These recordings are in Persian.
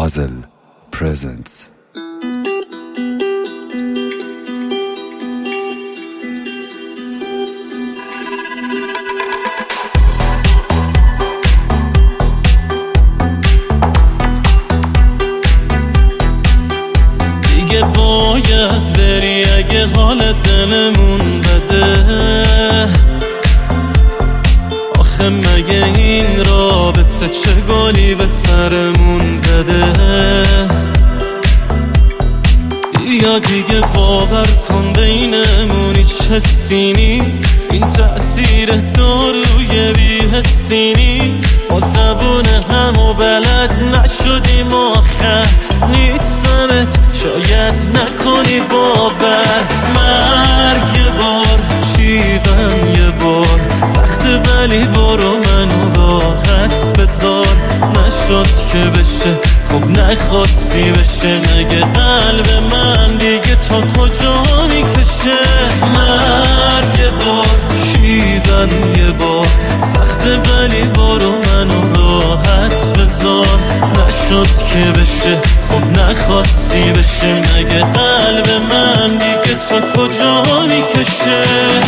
Puzzle presents. دیگه باید بری اگه حال دلمون بده. آخه مگه این رابطه چه گلی به سرمون زده؟ یا دیگه باور کن بینمون هیچ حسی نیست، این تأثیر داروی بی حسی نیست. ما زبون همو بلد نشدیم آخر نیستمت شاید نکنی باور. مرگ یه بار شیون یه بار سخته ولی برو منو راحت بذار. نشد که بشه خب نخواستی بشه، مگه قلب من دیگه تا کجا میکشه؟ مرگ یه بار شیون یه بار سخته ولی برو منو راحت بذار. نشد که بشه خب نخواستی بشه، مگه قلب من دیگه تا کجا میکشه؟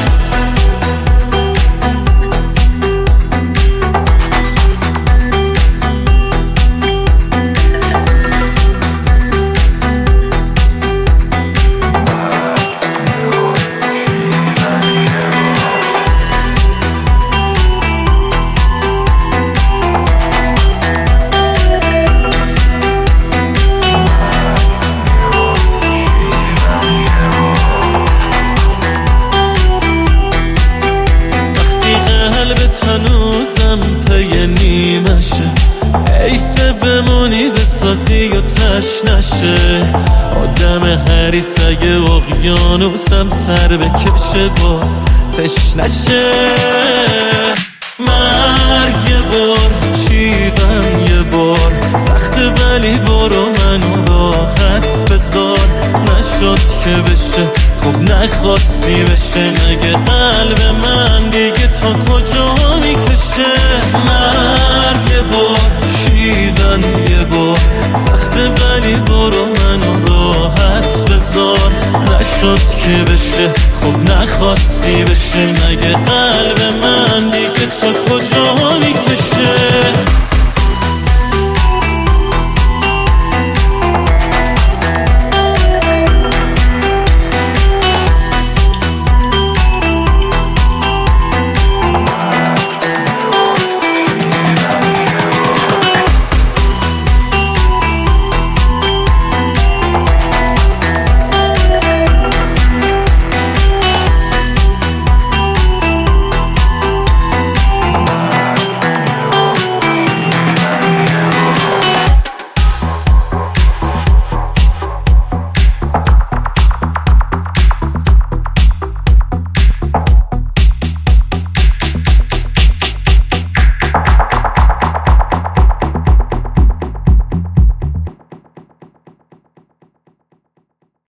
هنوزم پی نیمشه، حیفه بمونی بسازی و تش نشه. آدم حریص اگه اقیانوسم سر بکشه باز تش نشه. مرگ یه بار شیون یه بار سخته ولی برو منو راحت بذار. نشد که بشه خب نخواستی بشه، مگه قلب من دیگه تا کجا میکشه؟ مرگ یه بار شیون یه بار سخته ولی برو منو راحت بذار. نشد که بشه خب نخواستی بشه، مگه قلب من